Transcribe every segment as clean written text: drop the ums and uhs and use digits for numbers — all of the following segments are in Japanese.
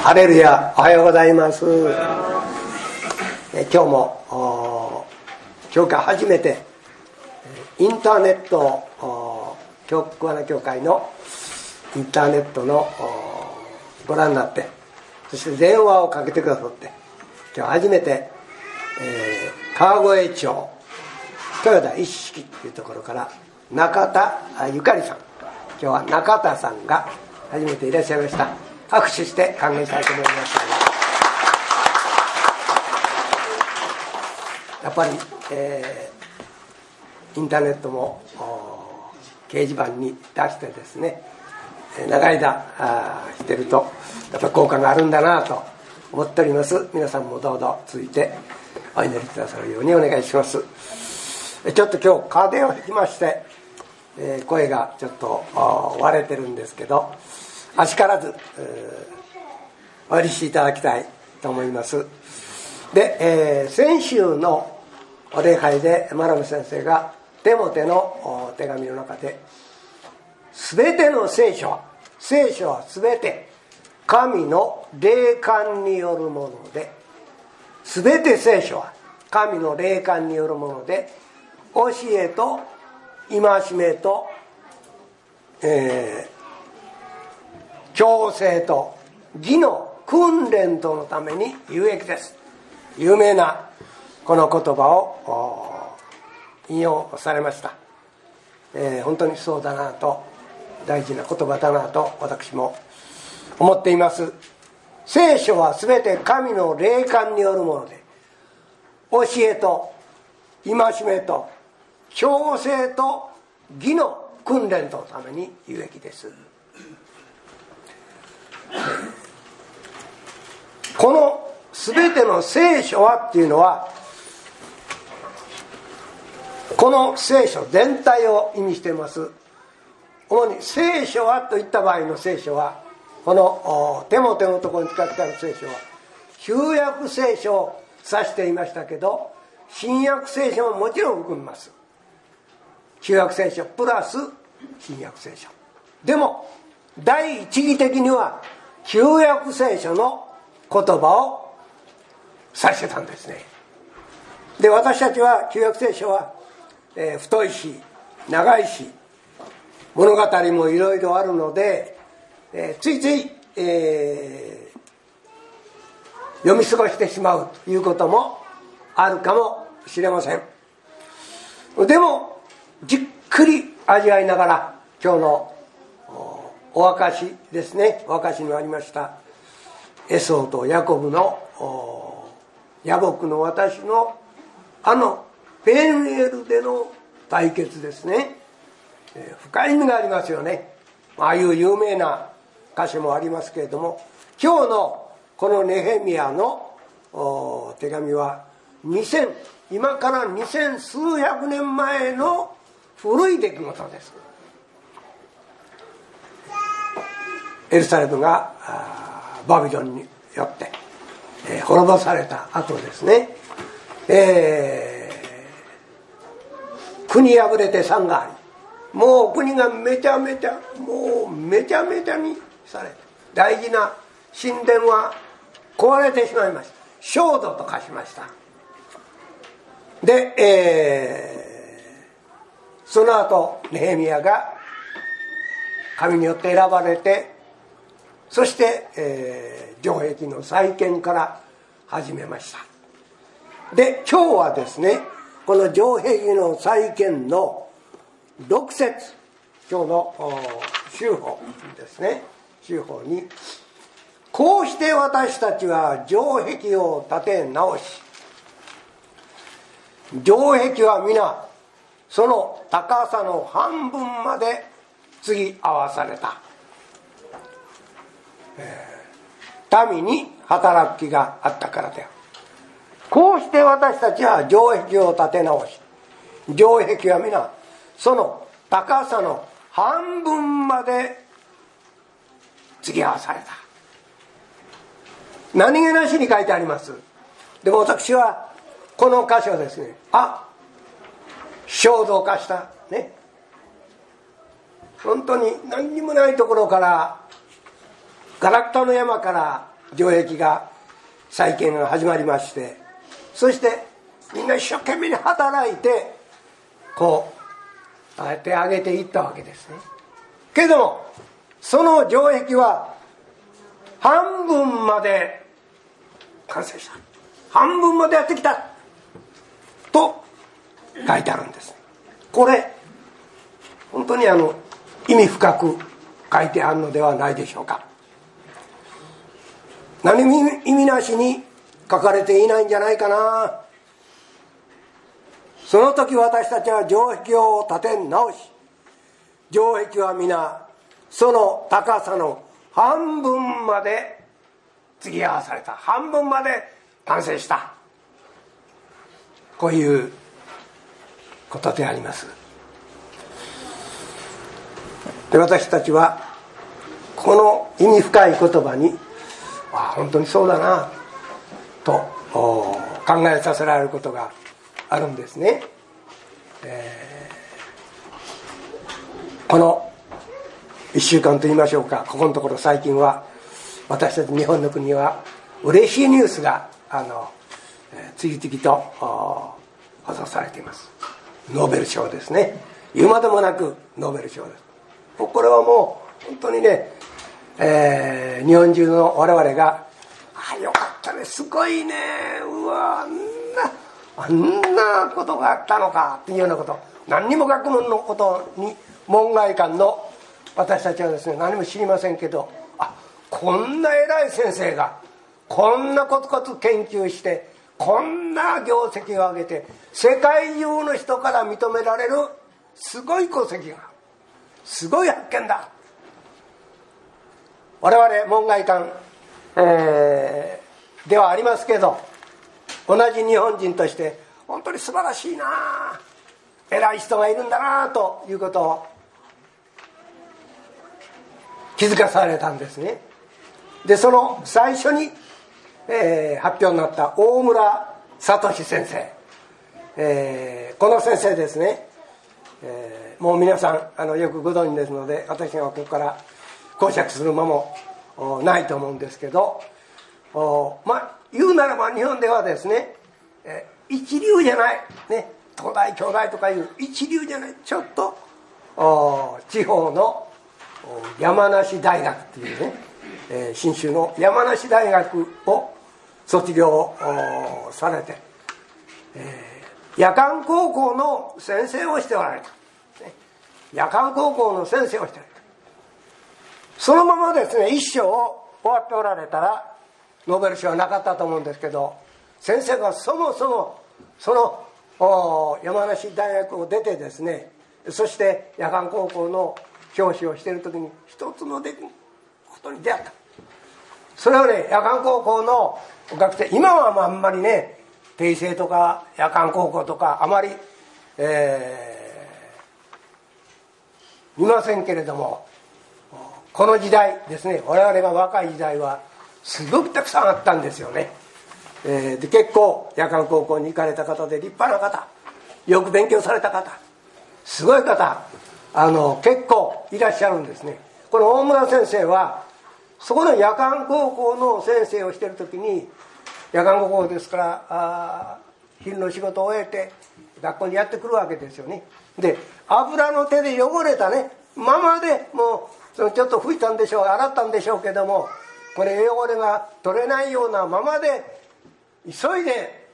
ハレルヤ、おはようございます。今日も教会初めてインターネット桑名教会のインターネットのご覧になって、そして電話をかけてくださって、今日初めて、川越町豊田一式というところから中田ゆかりさん、今日は中田さんが初めていらっしゃいました。握手して歓迎したいと思います。やっぱり、インターネットも掲示板に出してですね、長い間してるとやっぱり効果があるんだなと思っております。皆さんもどうぞ続いてお祈りくださるようにお願いします。ちょっと今日風邪をひきまして、声がちょっと割れてるんですけど、あしからずお許しいただきたいと思います。で、先週のお礼拝でマラム先生がテモテの手紙の中で、全ての聖書は全て神の霊感によるもので、全て聖書は神の霊感によるもので、教えと戒めと、矯正と義の訓練とのために有益です。有名なこの言葉を引用されました。本当にそうだなと、大事な言葉だなと私も思っています。聖書はすべて神の霊感によるもので、教えと戒めと矯正と義の訓練とのために有益です。この全ての聖書はっていうのは、この聖書全体を意味しています。主に聖書はといった場合の聖書は、このテモテのところに使ってある聖書は旧約聖書を指していましたけど、新約聖書ももちろん含みます。旧約聖書プラス新約聖書でも、第一義的には旧約聖書の言葉を指してたんですね。で、私たちは旧約聖書は、太いし長いし物語もいろいろあるので、ついつい、読み過ごしてしまうということもあるかもしれません。でもじっくり味わいながら、今日のお証ですね、お証にありましたエソーとヤコブの野木の私のペンエルでの対決ですね、深い意味がありますよね。ああいう有名な箇所もありますけれども、今日のこのネヘミヤの手紙は今から2000数百年前の古い出来事です。エルサレムがバビロンによって、滅ぼされた後ですね、国破れて山があり、もう国がめちゃめちゃにされて、大事な神殿は壊れてしまいました。焦土と化しました。で、その後ネヘミヤが神によって選ばれて、そして、城壁の再建から始めました。で、今日はですね、この城壁の再建の6節、今日の修法ですね、修法に、こうして私たちは城壁を建て直し、城壁は皆その高さの半分まで継ぎ合わされた。民に働きがあったからである。こうして私たちは城壁を建て直し、城壁は皆その高さの半分まで継ぎ合わされた。何気なしに書いてあります。でも私はこの箇所ですね、衝動化したね、本当に何にもないところから、ガラクタの山から城壁が再建が始まりまして、そしてみんな一生懸命に働いてこうあえて上げていったわけですね。けどもその城壁は半分まで完成した、半分までやってきたと書いてあるんです。これ本当に意味深く書いてあるのではないでしょうか。何も意味なしに書かれていないんじゃないかな。その時私たちは城壁を建て直し、城壁は皆その高さの半分まで継ぎ合わされた、半分まで完成した、こういうことであります。で、私たちはこの意味深い言葉に本当にそうだなと考えさせられることがあるんですね。この1週間といいましょうか、ここのところ最近は私たち日本の国は嬉しいニュースが次々と放送されています。ノーベル賞ですね。言うまでもなくノーベル賞です。これはもう本当にね、日本中の我々がよかったね、すごいね、うわ、あんなことがあったのかっていうようなこと、何にも学問のことに門外漢の私たちはですね、何も知りませんけど、こんな偉い先生がこんなコツコツ研究してこんな業績を上げて世界中の人から認められるすごい功績が、すごい発見だ。我々門外漢、ではありますけど、同じ日本人として本当に素晴らしいな、偉い人がいるんだなということを気づかされたんですね。で、その最初に、発表になった大村聡先生、この先生ですね、もう皆さんよくご存知ですので、私がここから講釈する間もないと思うんですけど、言うならば日本ではですね、一流じゃない、ね、東大京大とかいう一流じゃない、ちょっと地方の山梨大学っていうね、信州の山梨大学を卒業されて、夜間高校の先生をしておられた、夜間高校の先生をしておられた。そのままですね、一生を終わっておられたらノーベル賞はなかったと思うんですけど、先生がそもそもその山梨大学を出てですね、そして夜間高校の教師をしている時に一つのことに出会った。それはね、夜間高校の学生、今はあんまりね、定性とか夜間高校とかあまり、見ませんけれども、この時代ですね、我々が若い時代はすごくたくさんあったんですよね。で、結構夜間高校に行かれた方で立派な方、よく勉強された方、すごい方、結構いらっしゃるんですね。この大村先生はそこの夜間高校の先生をしている時に、夜間高校ですから昼の仕事を終えて学校にやってくるわけですよね。で、油の手で汚れたねままで、もうちょっと拭いたんでしょう、洗ったんでしょうけども、これ汚れが取れないようなままで急いで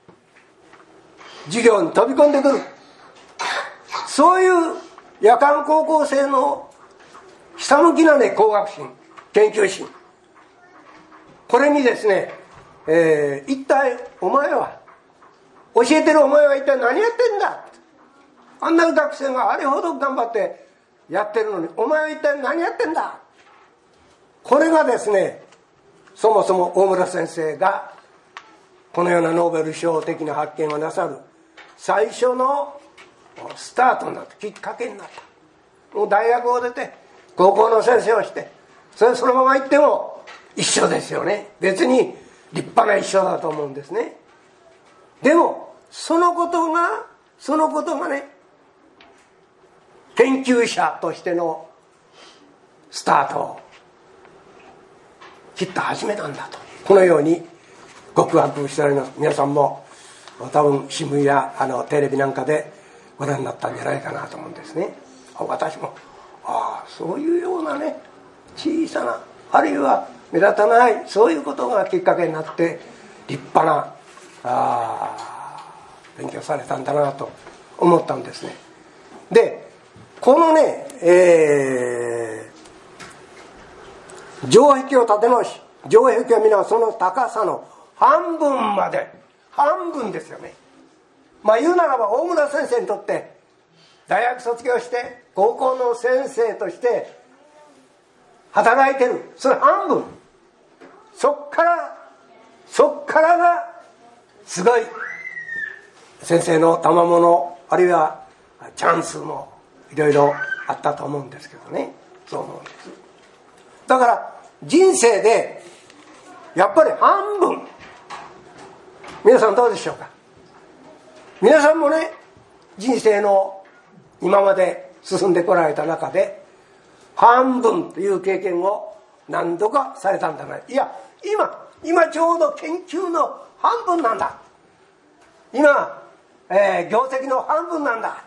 授業に飛び込んでくる、そういう夜間高校生のひたむきなね、工学心、研究心、これにですね、一体お前は、教えてるお前は一体何やってんだ、あんな学生があれほど頑張ってやってるのにお前は一体何やってんだ、これがですね、そもそも大村先生がこのようなノーベル賞的な発見をなさる最初のスタートになった、きっかけになった。もう大学を出て高校の先生をして、そのまま行っても一緒ですよね。別に立派な一緒だと思うんですね。でもそのことがね、研究者としてのスタートをきっと初めなんだと、このように告白しております。皆さんも多分新聞やテレビなんかでご覧になったんじゃないかなと思うんですね。私もそういうようなね、小さな、あるいは目立たない、そういうことがきっかけになって立派な勉強されたんだなと思ったんですね。でこのね、城壁を建て直し、城壁は皆その高さの半分まで、半分ですよね。言うならば大村先生にとって大学卒業して高校の先生として働いてる、それ半分、そっからがすごい先生の賜物、あるいはチャンスもいろいろあったと思うんですけどね。そう思うんです。だから人生でやっぱり半分、皆さんどうでしょうか。皆さんもね、人生の今まで進んでこられた中で半分という経験を何度かされたんだな。いや、今ちょうど研究の半分なんだ、今、業績の半分なんだ。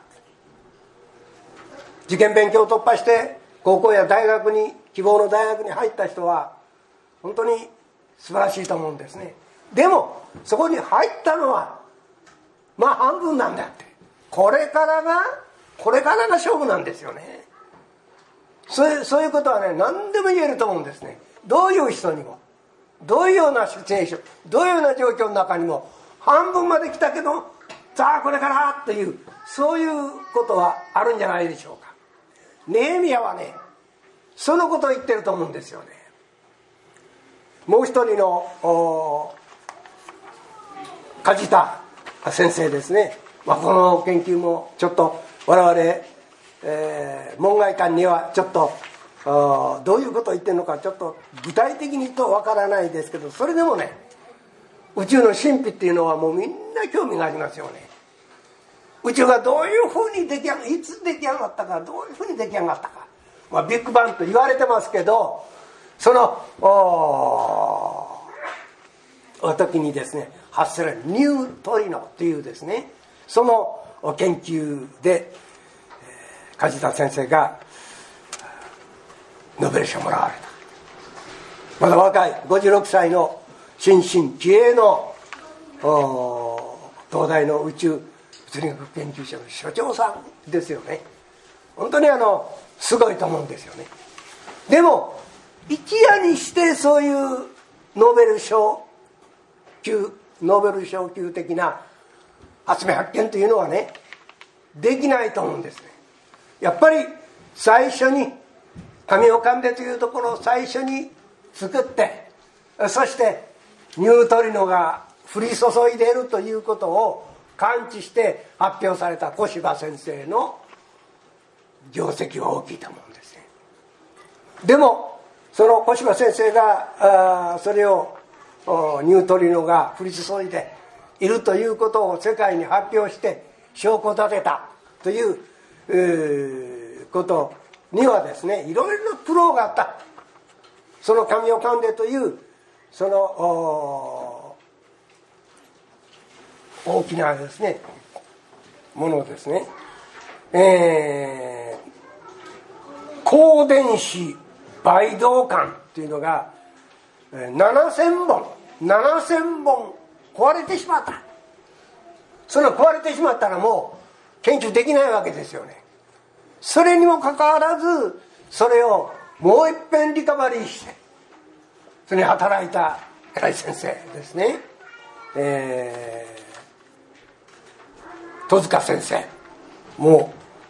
受験勉強を突破して高校や大学に、希望の大学に入った人は本当に素晴らしいと思うんですね。でもそこに入ったのは半分なんだって、これからが勝負なんですよね。そういうことはね、何でも言えると思うんですね。どういう人にも、どういうようなシチュエーション、どういうような状況の中にも、半分まで来たけどさあこれからという、そういうことはあるんじゃないでしょうか。ネヘミヤはね、そのことを言ってると思うんですよね。もう一人の梶田先生ですね。この研究もちょっと我々、門外漢にはちょっとどういうことを言ってるのかちょっと具体的に言うとわからないですけど、それでもね、宇宙の神秘っていうのはもうみんな興味がありますよね。宇宙がどういうふうにいつ出来上がったか、どういうふうに出来上がったか、ビッグバンと言われてますけど、その時にですね発せられるニュートリノっていうですね、その研究で梶田先生がノーベル賞をもらわれた。まだ若い56歳の新進気鋭の東大の宇宙物理学研究所の所長さんですよね。本当にすごいと思うんですよね。でも一夜にしてそういうノーベル賞級的な発明発見というのはね、できないと思うんですね。やっぱり最初に神を噛んでというところを最初に作って、そしてニュートリノが降り注いでいるということを感知して発表された小柴先生の業績は大きいと思うんですね。でもその小柴先生がそれをニュートリノが降り注いでいるということを世界に発表して証拠立てたということにはですね、いろいろな苦労があった。その神を噛んでというその大きなですねものですね、光電子媒導管っていうのが7000本壊れてしまった。その壊れてしまったらもう研究できないわけですよね。それにもかかわらずそれをもう一遍リカバリーしてそれに働いた偉い先生ですね、戸塚先生も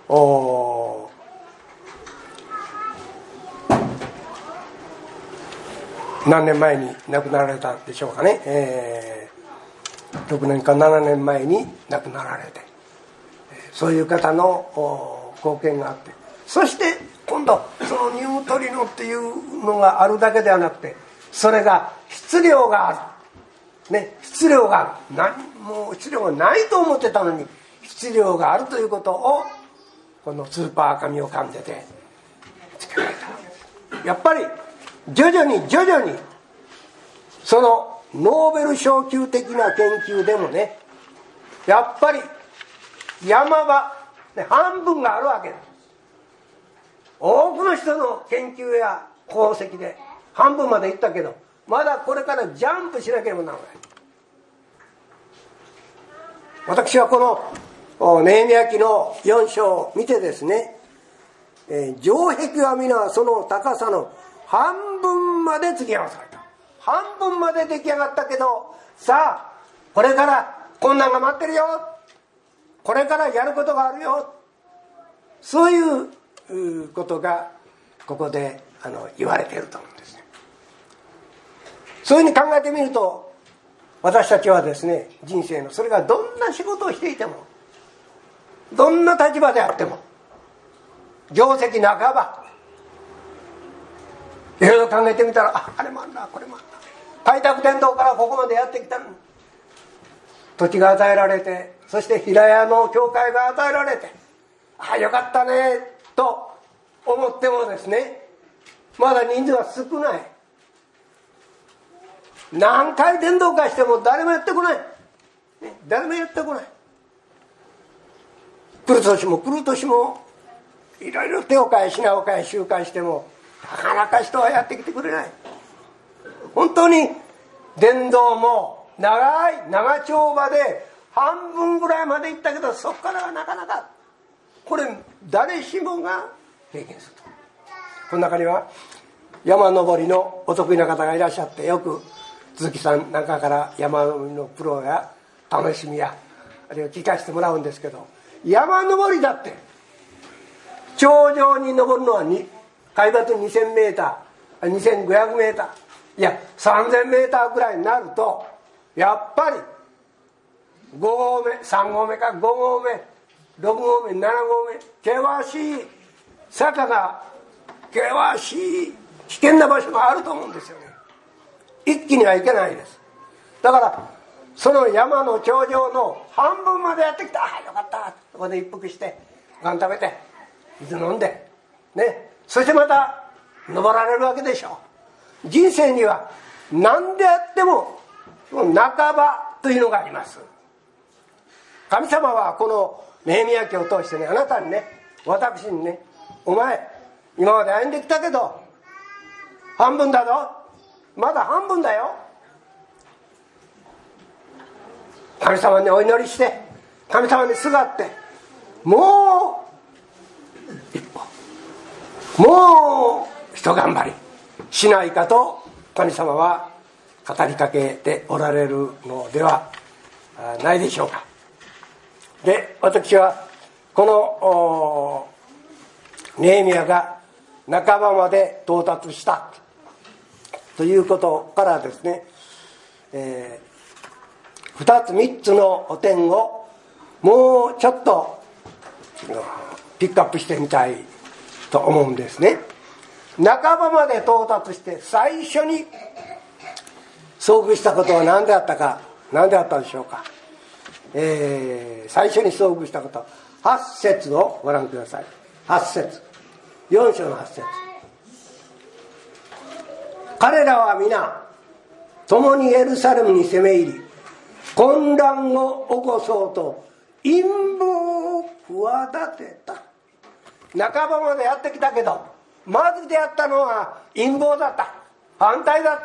何年前に亡くなられたでしょうかね、6年か7年前に亡くなられて、そういう方の貢献があって、そして今度そのニュートリノっていうのがあるだけではなくて、それが質量がある、ね、質量がある、もう質量がないと思ってたのに質量があるということをこのスーパー神を噛んでてつけられたわけです。やっぱり徐々にそのノーベル賞級的な研究でもね、やっぱり山は、ね、半分があるわけです。多くの人の研究や功績で半分までいったけど、まだこれからジャンプしなければならない。私はこのネヘミヤ記の4章を見てですね、城壁は皆その高さの半分まで突き合わされた。半分まで出来上がったけど、さあこれから困難が待ってるよ、これからやることがあるよ、そういうことがここで言われていると思うんですね。そういうふうに考えてみると、私たちはですね、人生のそれがどんな仕事をしていても、どんな立場であっても、業績半ばいろいろ考えてみたら、あれもあんなこれもあんな、開拓伝道からここまでやってきたのに、土地が与えられて、そして平屋の教会が与えられて、よかったねと思ってもですね、まだ人数は少ない。何回伝道会しても誰もやってこない、誰もやってこない。来る年もいろいろ手を変え品を変え集会しても、なかなか人はやってきてくれない。本当に伝道も長丁場で半分ぐらいまで行ったけど、そこからはなかなか、これ誰しもが経験すると。この中には山登りのお得意な方がいらっしゃって、よく鈴木さんなんかから山登りのプロや楽しみやあるいは聞かせてもらうんですけど、山登りだって頂上に登るのは海抜2000メーター2500メーター、いや3000メーターぐらいになると、やっぱり5合目3合目か5合目6合目7合目、険しい坂が、険しい危険な場所があると思うんですよね。一気にはいけないです。だからその山の頂上の半分までやってきた、よかった、そこで一服してご飯食べて水飲んでね、そしてまた登られるわけでしょう。人生には何であっても半ばというのがあります。神様はこのネヘミヤ記を通してね、あなたにね、私にね、お前今まで歩んできたけど半分だぞ、まだ半分だよ、神様にお祈りして神様にすがって、もう一歩、もう一頑張りしないかと神様は語りかけておられるのではないでしょうか。で、私はこのネヘミヤが半ばまで到達したということからですね、2つ3つの点をもうちょっとピックアップしてみたいと思うんですね。半ばまで到達して最初に遭遇したことは何であったでしょうか。最初に遭遇したこと、8節をご覧ください。8節、4章の8節。彼らは皆共にエルサレムに攻め入り、混乱を起こそうと陰謀を企てた。半ばまでやってきたけど、まず出会ったのは陰謀だった、反対だった、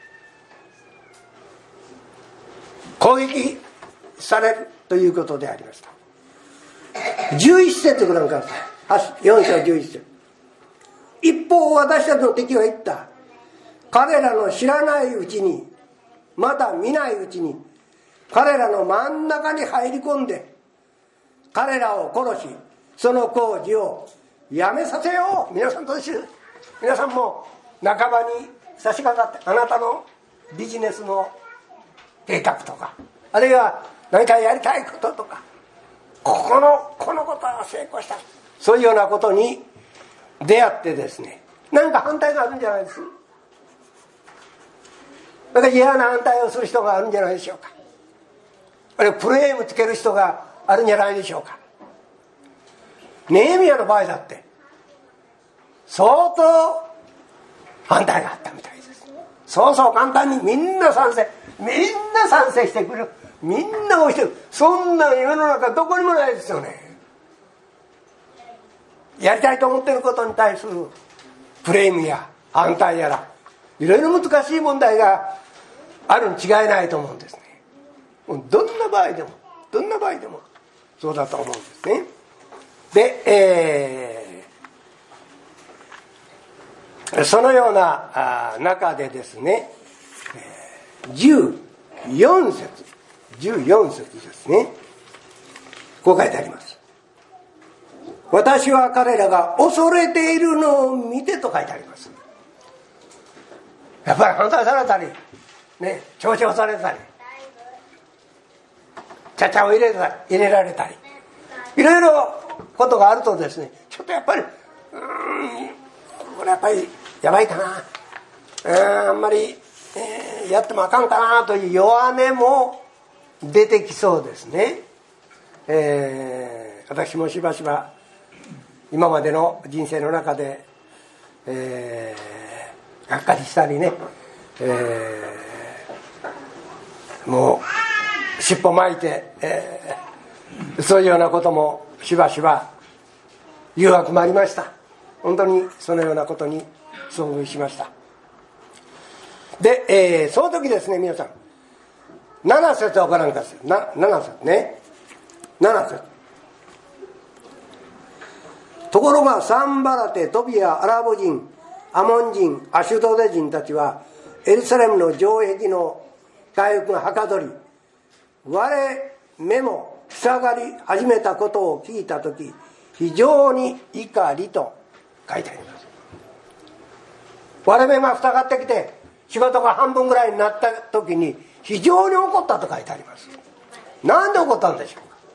攻撃されるということでありました。11節ご覧ください。4章11節。一方私たちの敵は言った。彼らの知らないうちに、まだ見ないうちに彼らの真ん中に入り込んで彼らを殺し、その工事をやめさせよう。皆さんと一緒、皆さんも半ばに差し掛かって、あなたのビジネスの計画とか、あるいは何かやりたいこととか、このことは成功した、そういうようなことに出会ってですね、何か反対があるんじゃないですか。なんか嫌な反対をする人があるんじゃないでしょうか。あるいはプレームつける人があるんじゃないでしょうか。ネヘミヤの場合だって相当反対があったみたいです。 そうそう簡単にみんな賛成してくる、みんな応援してる。そんな世の中どこにもないですよね。やりたいと思っていることに対するクレームや反対やら、いろいろ難しい問題があるに違いないと思うんですね。もうどんな場合でもそうだと思うんですね。で、そのような中でですね、14節ですね、こう書いてあります。私は彼らが恐れているのを見てと書いてあります。やっぱり反対されたりね、嘲笑されたり、ちゃちゃを入れられたり、いろいろことがあるとですね、ちょっとやっぱりこれやっぱりやばいかな、あんまり、やってもあかんかなという弱音も出てきそうですね。私もしばしば今までの人生の中で、がっかりしたりね、もう尻尾巻いて、そういうようなこともしばしば誘惑もありました。本当にそのようなことに遭遇しました。で、その時ですね、皆さん7節をご覧ください。7節ね、7節。ところがサンバラテ、トビア、アラブ人、アモン人、アシュドデ人たちはエルサレムの城壁の回復がはかどり、我目も塞がり始めたことを聞いた時、非常に怒りと書いてあります。我目が塞がってきて仕事が半分ぐらいになった時に非常に怒ったと書いてあります。なんで怒ったんでしょうか。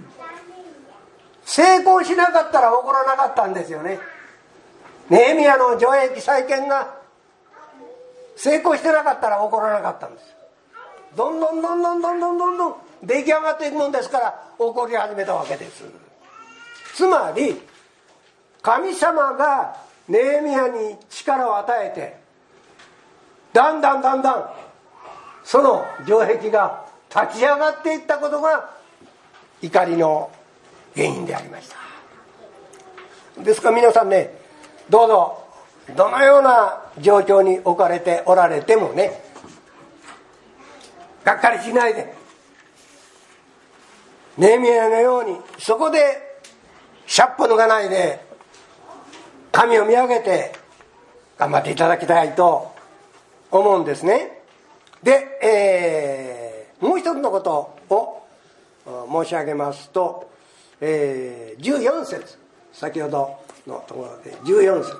成功しなかったら怒らなかったんですよね。ネヘミヤの城壁再建が成功してなかったら怒らなかったんです。どんどん出来上がっていくもんですから怒り始めたわけです。つまり神様がネヘミヤに力を与えて、だんだんその城壁が立ち上がっていったことが怒りの原因でありました。ですから皆さんね、どうぞどのような状況に置かれておられてもね、がっかりしないで、ネヘミヤのようにそこでシャッポ脱がないで神を見上げて頑張っていただきたいと思うんですね。で、もう一つのことを申し上げますと、14節、先ほどのところで14節。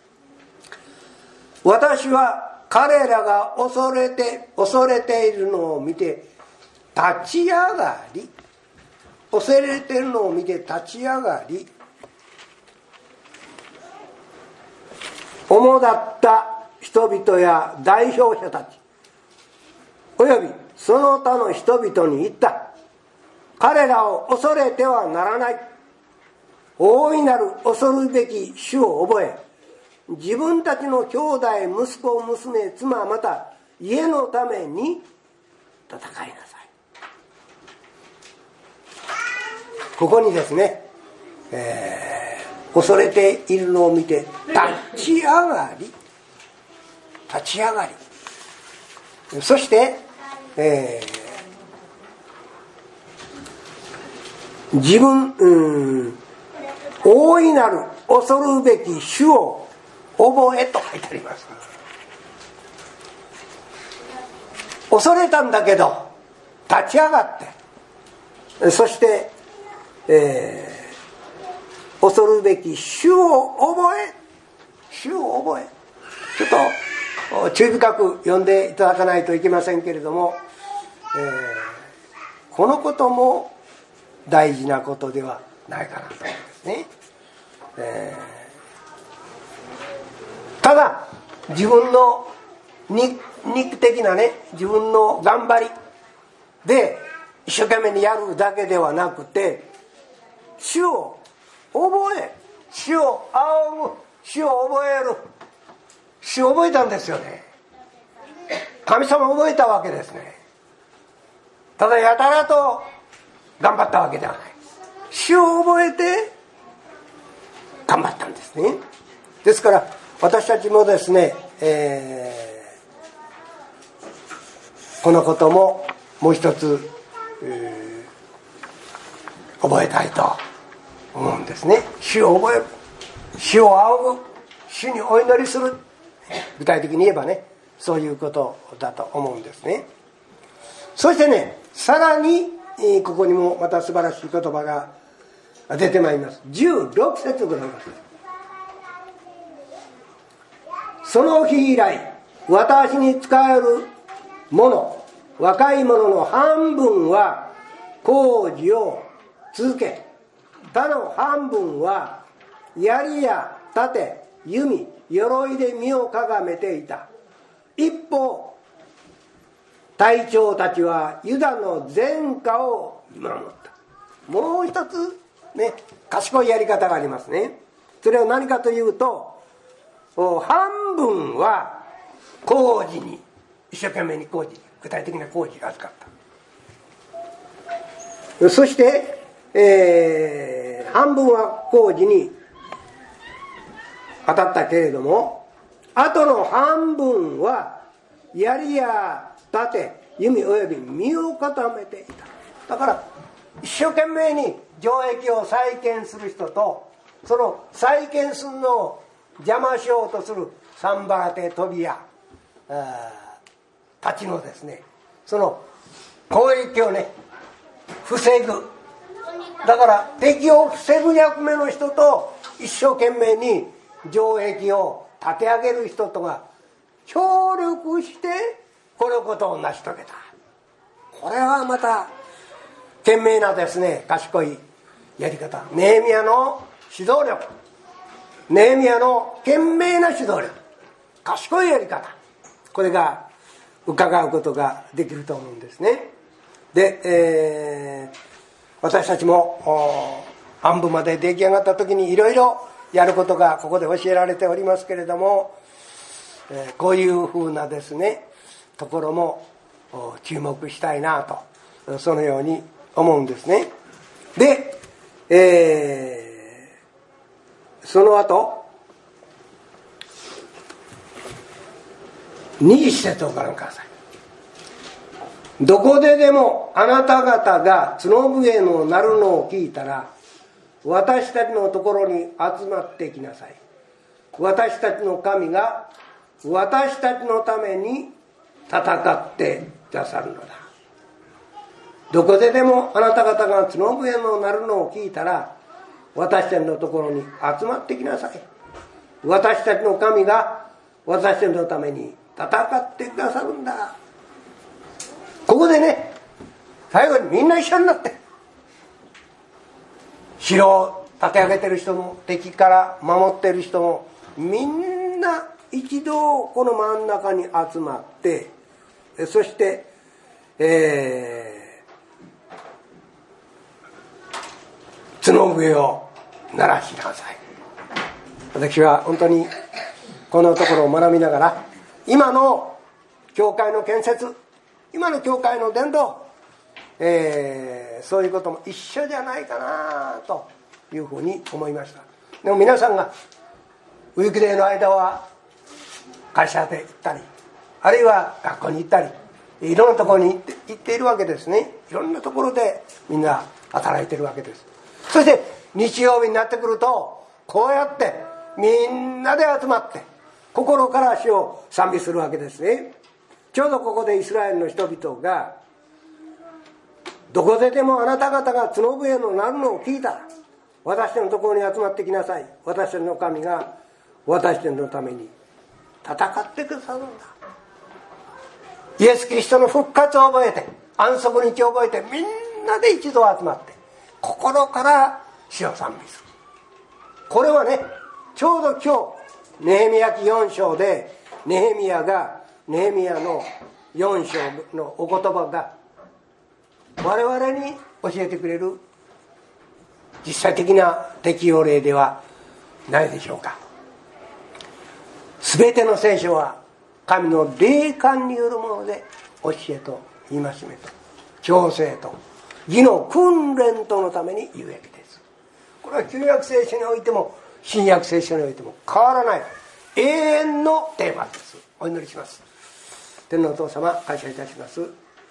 私は彼らが恐れているのを見て立ち上がり、恐れているのを見て立ち上がり、主だった人々や代表者たちおよびその他の人々に言った。彼らを恐れてはならない。大いなる恐るべき主を覚え、自分たちの兄弟、息子、娘、妻、また家のために戦いなさい。ここにですね、恐れているのを見て立ち上がり、そして、自分、大いなる恐るべき主を覚えと書いてあります。恐れたんだけど立ち上がって、そして、恐るべき主を覚え、ちょっと注意深く読んでいただかないといけませんけれども、このことも大事なことではないかなと思うんですね。ただ自分の肉的なね、自分の頑張りで一生懸命にやるだけではなくて、主を覚え、主を仰ぐ、主を覚える、主を覚えたんですよね。 神様を覚えたわけですね。ただやたらと頑張ったわけではない。主を覚えて頑張ったんですね。ですから私たちもですね、このことももう一つ、覚えたいと思うんですね。主を覚える、主を仰ぐ、主にお祈りする、具体的に言えばね、そういうことだと思うんですね。そしてね、さらにここにもまた素晴らしい言葉が出てまいります。16節ご覧ください。その日以来私に仕える者、若い者の半分は工事を続け、他の半分は槍や盾、弓、鎧で身をかがめていた。一方隊長たちはユダの前科を見守った。もう一つね、賢いやり方がありますね。それは何かというと、半分は工事に一生懸命に工事、具体的な工事が預かった。そして、半分は工事に当たったけれども、あとの半分は槍や盾、弓および身を固めていた。だから一生懸命に城壁を再建する人と、その再建するのを邪魔しようとするサンバラテ、トビアたちのですね、その攻撃をね防ぐ、だから敵を防ぐ役目の人と一生懸命に城壁を建て上げる人とが協力してこのことを成し遂げた。これはまた賢明なですね、賢いやり方。ネヘミヤの指導力、ネヘミヤの賢明な指導力、賢いやり方、これが伺うことができると思うんですね。で、私たちも半分まで出来上がった時にいろいろやることがここで教えられておりますけれども、こういうふうなですねところも注目したいなと、そのように思うんですね。で、その後20節をご覧ください。どこででもあなた方が角笛の鳴るのを聞いたら私たちのところに集まってきなさい。私たちの神が私たちのために戦ってくださるのだ。どこででもあなた方が角笛の鳴るのを聞いたら私たちのところに集まってきなさい。私たちの神が私たちのために戦ってくださるんだ。ここでね、最後にみんな一緒になって城を建て上げてる人も敵から守ってる人もみんな一度この真ん中に集まって、そして角笛を鳴らしなさい。私は本当にこのところを学びながら、今の教会の建設、今の教会の伝道、そういうことも一緒じゃないかなというふうに思いました。でも皆さんがウィークデーの間は会社で行ったり、あるいは学校に行ったり、いろんなところに行っているわけですね。いろんなところでみんな働いているわけです。そして日曜日になってくるとこうやってみんなで集まって心から主を賛美するわけですね。ちょうどここでイスラエルの人々がどこででもあなた方が角笛の鳴るのを聞いたら私たちのところに集まってきなさい。私たちの神が私たちのために戦ってくださるんだ。イエス・キリストの復活を覚えて、安息日を覚えて、みんなで一度集まって心から主を賛美する。これはね、ちょうど今日ネヘミヤ記4章でネヘミヤの4章のお言葉が我々に教えてくれる実際的な適用例ではないでしょうか。すべての聖書は神の霊感によるもので、教えと戒めと矯正と義の訓練とのために有益です。これは旧約聖書においても新約聖書においても変わらない永遠のテーマです。お祈りします。天のお父様、感謝いたします。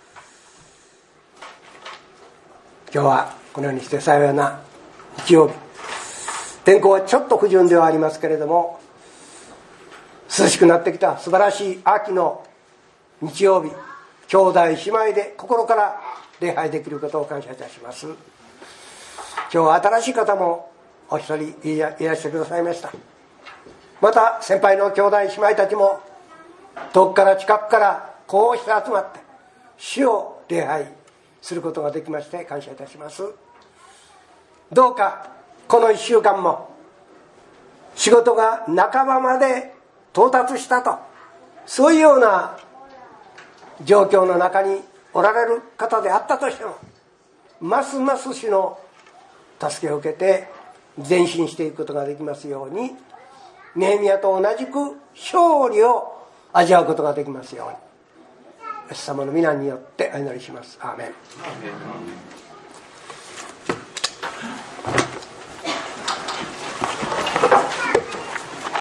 今日はこのようにしてさような日曜日、天候はちょっと不順ではありますけれども、涼しくなってきた素晴らしい秋の日曜日、兄弟姉妹で心から礼拝できることを感謝いたします。今日は新しい方もお一人いらしてくださいました。また先輩の兄弟姉妹たちも遠くから近くからこうして集まって主を礼拝することができまして感謝いたします。どうかこの1週間も仕事が半ばまで到達したと、そういうような状況の中におられる方であったとしても、ますます主の助けを受けて前進していくことができますように、ネヘミヤと同じく勝利を味わうことができますように、イエス様の皆によってお祈りします。アーメン。